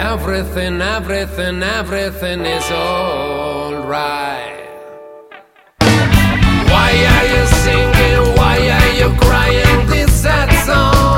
everything is alright. Why are you singing? Why are you crying this sad song?